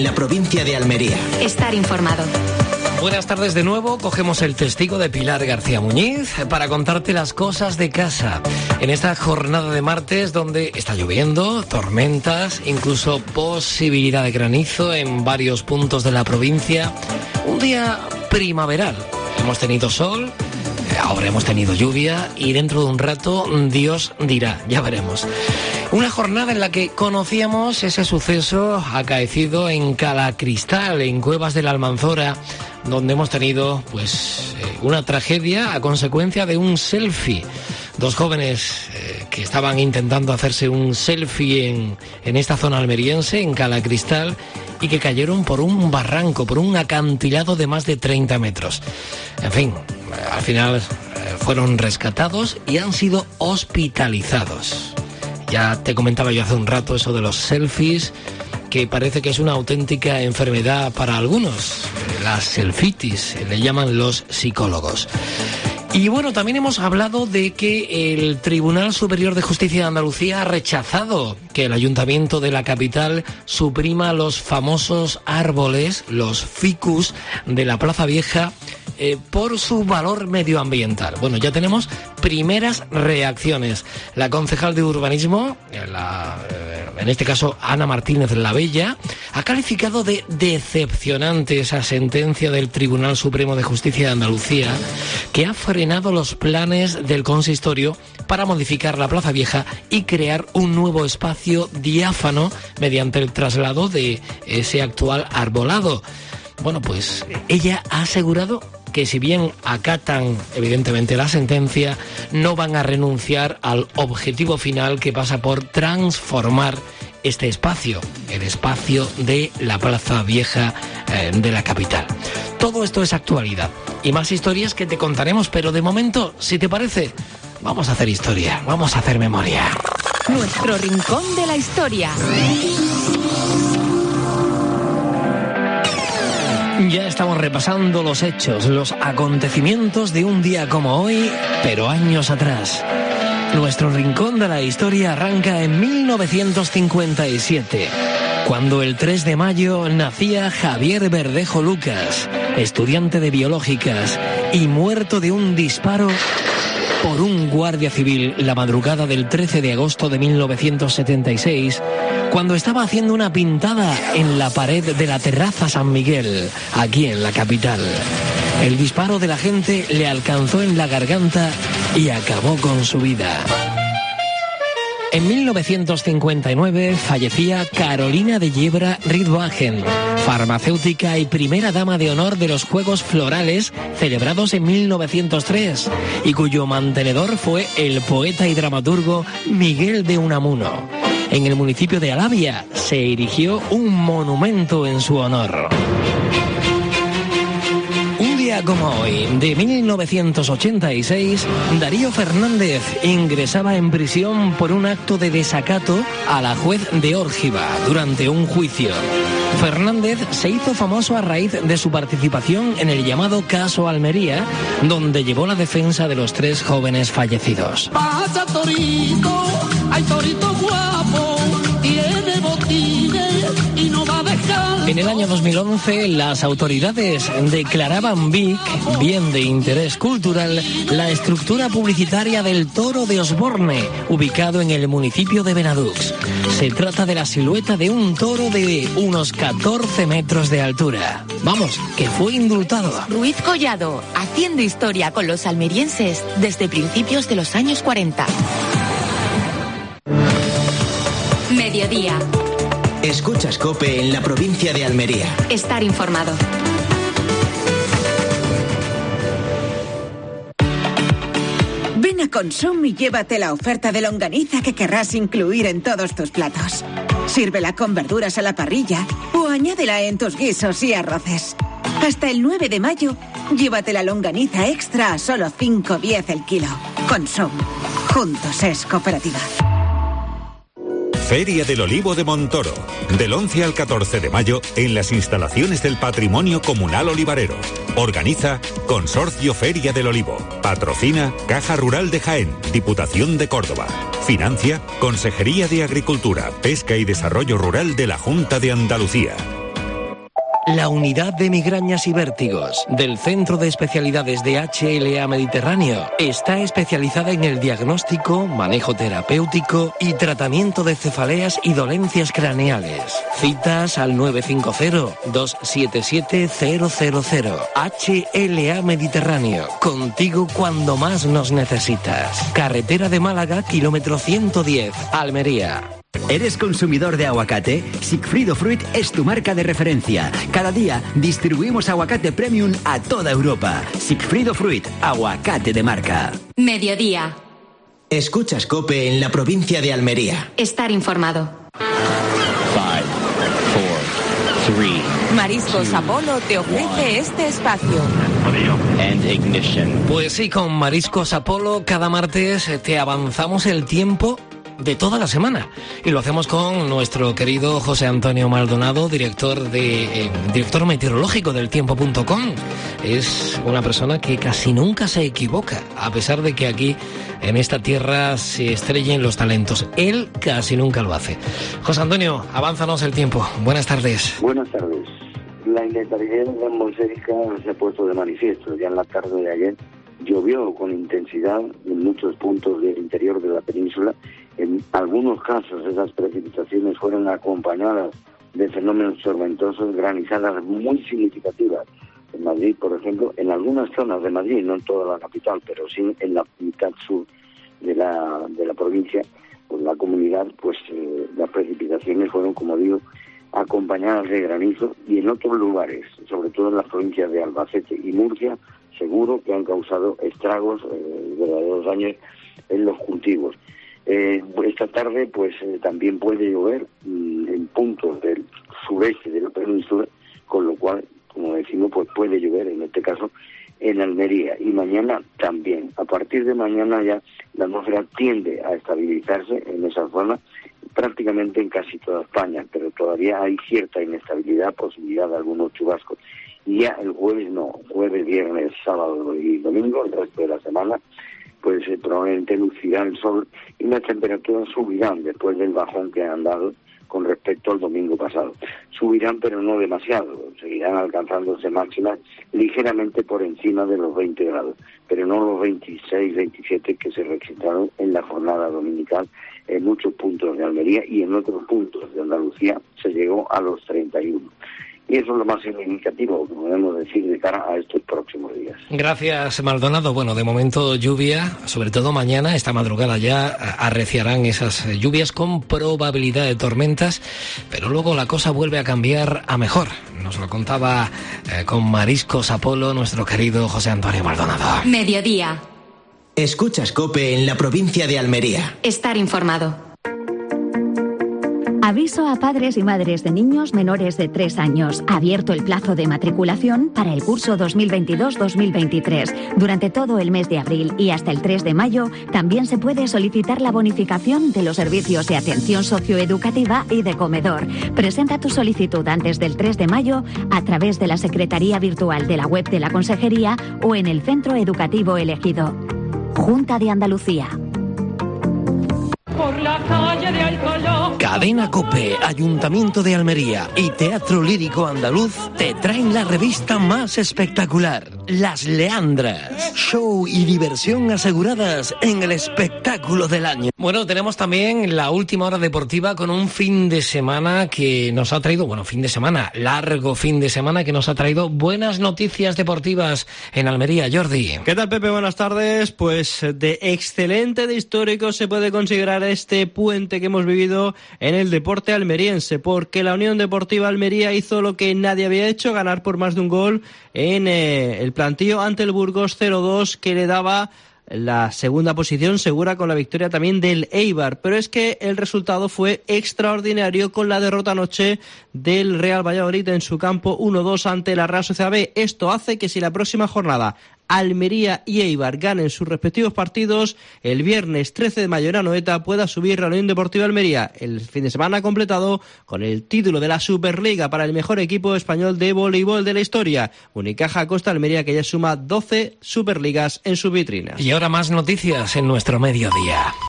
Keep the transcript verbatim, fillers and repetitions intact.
la provincia de Almería. Estar informado. Buenas tardes de nuevo, cogemos el testigo de Pilar García Muñiz para contarte las cosas de casa. En esta jornada de martes donde está lloviendo, tormentas, incluso posibilidad de granizo en varios puntos de la provincia. Un día primaveral. Hemos tenido sol, ahora hemos tenido lluvia y dentro de un rato Dios dirá, ya veremos. Una jornada en la que conocíamos ese suceso acaecido en Calacristal, en Cuevas de la Almanzora, donde hemos tenido pues eh, una tragedia a consecuencia de un selfie. Dos jóvenes eh, que estaban intentando hacerse un selfie en, en esta zona almeriense, en Calacristal, y que cayeron por un barranco, por un acantilado de más de treinta metros. En fin, al final eh, fueron rescatados y han sido hospitalizados. Ya te comentaba yo hace un rato eso de los selfies, que parece que es una auténtica enfermedad para algunos. La selfitis, le llaman los psicólogos. Y bueno, también hemos hablado de que el Tribunal Superior de Justicia de Andalucía ha rechazado que el Ayuntamiento de la capital suprima los famosos árboles, los ficus, de la Plaza Vieja eh, por su valor medioambiental. Bueno, ya tenemos primeras reacciones. La concejal de urbanismo, la, en este caso Ana Martínez La Bella, ha calificado de decepcionante esa sentencia del Tribunal Supremo de Justicia de Andalucía, que ha frenado los planes del consistorio para modificar la Plaza Vieja y crear un nuevo espacio diáfano mediante el traslado de ese actual arbolado. Bueno, pues ella ha asegurado que si bien acatan evidentemente la sentencia, no van a renunciar al objetivo final que pasa por transformar este espacio, el espacio de la Plaza Vieja eh, de la capital. Todo esto es actualidad y más historias que te contaremos, pero de momento, si te parece, vamos a hacer historia, vamos a hacer memoria. Nuestro rincón de la historia. Ya estamos repasando los hechos, los acontecimientos de un día como hoy, pero años atrás. Nuestro rincón de la historia arranca en mil novecientos cincuenta y siete, cuando el tres de mayo nacía Javier Verdejo Lucas, estudiante de biológicas y muerto de un disparo por un guardia civil la madrugada del trece de agosto de mil novecientos setenta y seis, cuando estaba haciendo una pintada en la pared de la terraza San Miguel, aquí en la capital. El disparo del agente le alcanzó en la garganta y acabó con su vida. En mil novecientos cincuenta y nueve fallecía Carolina de Yebra Ridwagen, farmacéutica y primera dama de honor de los Juegos Florales celebrados en mil novecientos tres, y cuyo mantenedor fue el poeta y dramaturgo Miguel de Unamuno. En el municipio de Alavia se erigió un monumento en su honor. Como hoy, de mil novecientos ochenta y seis, Darío Fernández ingresaba en prisión por un acto de desacato a la juez de Órgiva durante un juicio. Fernández se hizo famoso a raíz de su participación en el llamado caso Almería, donde llevó la defensa de los tres jóvenes fallecidos. Pasa torito, hay torito guapo, tiene botines y no va a dejar. En el año dos mil once, las autoridades declaraban B I C, bien de interés cultural, la estructura publicitaria del Toro de Osborne, ubicado en el municipio de Benadux. Se trata de la silueta de un toro de unos catorce metros de altura. Vamos, que fue indultado. Ruiz Collado, haciendo historia con los almerienses desde principios de los años cuarenta. Mediodía. Escuchas COPE en la provincia de Almería. Estar informado. Ven a Consum y llévate la oferta de longaniza que querrás incluir en todos tus platos. Sírvela con verduras a la parrilla o añádela en tus guisos y arroces. Hasta el nueve de mayo, llévate la longaniza extra a solo cinco diez el kilo. Consum. Juntos es cooperativa. Feria del Olivo de Montoro, del once al catorce de mayo en las instalaciones del Patrimonio Comunal Olivarero. Organiza Consorcio Feria del Olivo. Patrocina Caja Rural de Jaén, Diputación de Córdoba. Financia Consejería de Agricultura, Pesca y Desarrollo Rural de la Junta de Andalucía. la unidad de migrañas y vértigos del Centro de Especialidades de H L A Mediterráneo está especializada en el diagnóstico, manejo terapéutico y tratamiento de cefaleas y dolencias craneales. Citas al nueve cinco cero, dos siete siete, cero cero cero. H L A Mediterráneo, contigo cuando más nos necesitas. Carretera de Málaga, kilómetro ciento diez, Almería. ¿Eres consumidor de aguacate? Sigfrido Fruit es tu marca de referencia. Cada día distribuimos aguacate premium a toda Europa. Sigfrido Fruit, aguacate de marca. Mediodía. Escuchas COPE en la provincia de Almería. Estar informado. Five, four, three, Mariscos Apolo te ofrece este espacio. and ignition. Pues sí, con Mariscos Apolo cada martes te avanzamos el tiempo de toda la semana y lo hacemos con nuestro querido José Antonio Maldonado, director de eh, director meteorológico del tiempo punto com. Es una persona que casi nunca se equivoca, a pesar de que aquí en esta tierra se estrellen los talentos. Él casi nunca lo hace. José Antonio, avánzanos el tiempo. Buenas tardes. Buenas tardes. La inestabilidad atmosférica se ha puesto de manifiesto. Ya en la tarde de ayer llovió con intensidad en muchos puntos del interior de la península. En algunos casos esas precipitaciones fueron acompañadas de fenómenos tormentosos, granizadas muy significativas. En Madrid, por ejemplo, en algunas zonas de Madrid, no en toda la capital, pero sí en la mitad sur de la de la provincia, pues la comunidad, pues eh, las precipitaciones fueron, como digo, acompañadas de granizo, y en otros lugares, sobre todo en las provincias de Albacete y Murcia, seguro que han causado estragos, eh, verdaderos daños en los cultivos. Eh, esta tarde, pues eh, también puede llover mm, en puntos del sureste de la península, con lo cual, como decimos, pues puede llover, en este caso, en Almería. Y mañana también. A partir de mañana ya la atmósfera tiende a estabilizarse en esa zona, prácticamente en casi toda España, pero todavía hay cierta inestabilidad, posibilidad de algunos chubascos. Y ya el jueves no, jueves, viernes, sábado y domingo, el resto de la semana, pues eh, probablemente lucirá el sol y las temperaturas subirán después del bajón que han dado con respecto al domingo pasado. Subirán, pero no demasiado, seguirán alcanzándose máximas ligeramente por encima de los veinte grados, pero no los veintiséis, veintisiete que se registraron en la jornada dominical en muchos puntos de Almería, y en otros puntos de Andalucía se llegó a los treinta y uno. Y eso es lo más significativo que podemos decir de cara a estos próximos días. Gracias, Maldonado. Bueno, de momento lluvia, sobre todo mañana, esta madrugada ya arreciarán esas lluvias con probabilidad de tormentas, pero luego la cosa vuelve a cambiar a mejor. Nos lo contaba eh, con Mariscos Apolo nuestro querido José Antonio Maldonado. Mediodía. Escuchas COPE en la provincia de Almería. Estar informado. Aviso a padres y madres de niños menores de tres años. Abierto el plazo de matriculación para el curso dos mil veintidós dos mil veintitrés. Durante todo el mes de abril y hasta el tres de mayo también se puede solicitar la bonificación de los servicios de atención socioeducativa y de comedor. Presenta tu solicitud antes del tres de mayo a través de la Secretaría Virtual de la web de la Consejería o en el centro educativo elegido. Junta de Andalucía. Por la calle de Alcalá. Cadena COPE, Ayuntamiento de Almería y Teatro Lírico Andaluz te traen la revista más espectacular, Las Leandras. Show y diversión aseguradas en el espectáculo del año. Bueno, tenemos también la última hora deportiva con un fin de semana que nos ha traído, bueno, fin de semana, largo fin de semana que nos ha traído buenas noticias deportivas en Almería. Jordi. ¿Qué tal, Pepe? Buenas tardes. Pues de excelente, de histórico se puede considerar este puente que hemos vivido en el deporte almeriense, porque la Unión Deportiva Almería hizo lo que nadie había hecho, ganar por más de un gol en eh, el plantío ante el Burgos cero dos, que le daba la segunda posición segura con la victoria también del Eibar. Pero es que el resultado fue extraordinario con la derrota anoche del Real Valladolid en su campo uno dos ante la Real Sociedad B. Esto hace que si la próxima jornada Almería y Eibar ganen sus respectivos partidos, el viernes trece de mayo en Anoeta pueda subir la Unión Deportiva Almería. El fin de semana completado con el título de la Superliga para el mejor equipo español de voleibol de la historia. Unicaja Costa Almería, que ya suma doce Superligas en su vitrina. Y ahora más noticias en nuestro mediodía.